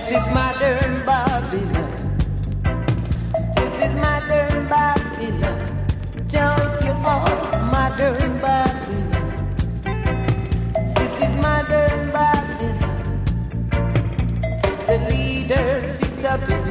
This is modern Babylon. This is modern Babylon. Join you all, modern Babylon. This is modern Babylon. The leaders sit up in